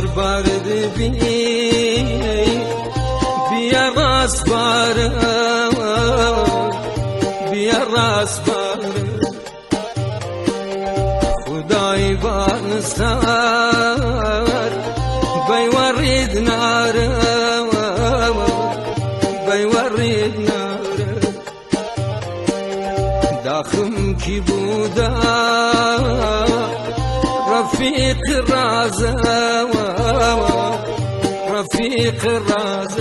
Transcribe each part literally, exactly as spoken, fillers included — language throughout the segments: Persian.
بار بار دبی بیا راست بار بیا راست بار خدای بانستار بیورید نار بیورید نار داخم کی بودا رفیق راز رفیق راز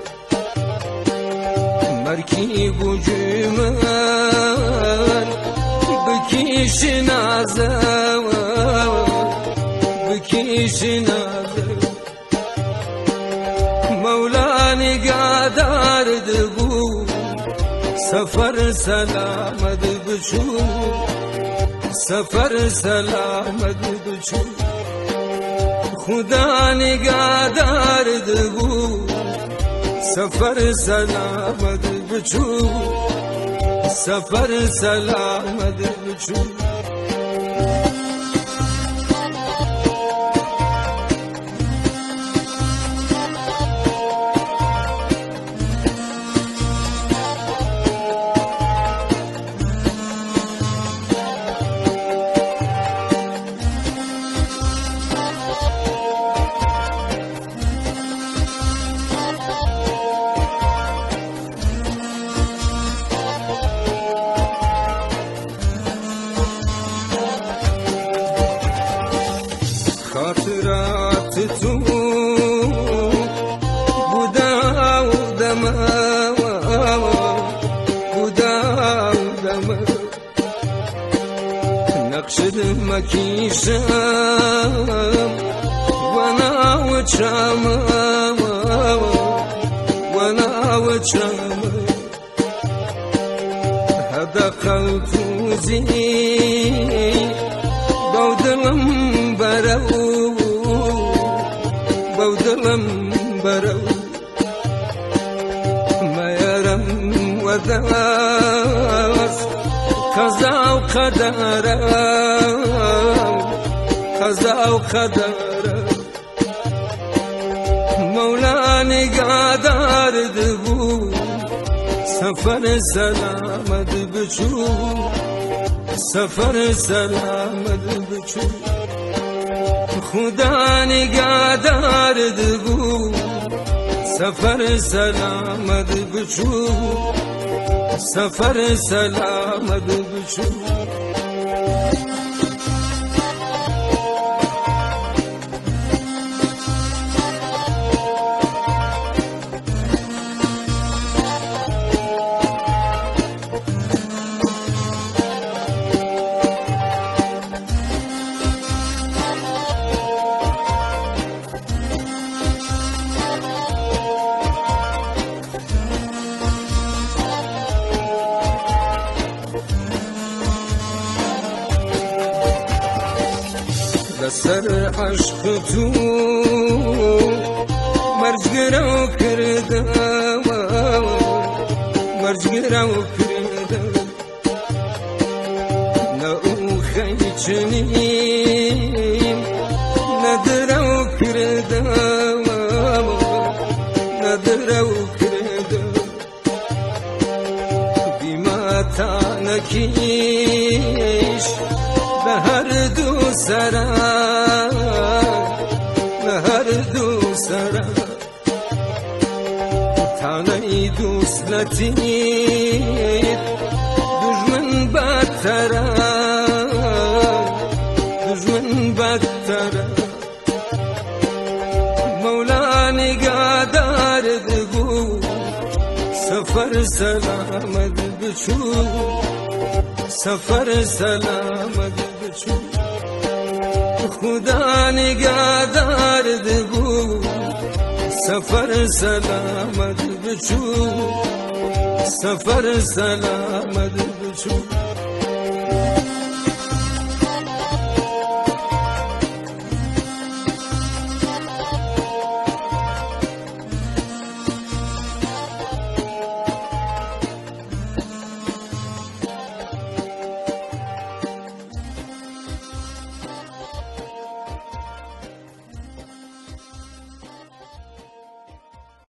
مرکی بجمن بکیش ناز بکیش ناز مولانی قادر دبو سفر سلامت بچو سفر سلامت بچو خدا نگهدار دبو سفر سلامت بچو سفر سلامت بچو خاطرات تو بودا و دم بودا و دم نقشد مکیشم وانا وچم وانا وچم هذا قلتوزي بودلم برو بودلم برو ما يرم وداس قضا وقدر قضا وقدر مولاني قادر دبو سفر سلامت بچو سفر سلامت بچو خدا نگهدار دبو سفر سلامت بچو سفر سلامت بچو سر عشق تو مرجگرو کردم مرجگرو کردم نه او خیچنیم ندرو کردم ندرو کردم بیما تا نکیش به هر دو سرم به هر دو سرم تانه دوست لطیف دشمن بدترم دشمن بدترم مولا نگهدار دبو سفر سلامت بچو سفر سلامت بچو خدا نگهدار دبو سفر سلامت بچو سفر سلامت بچو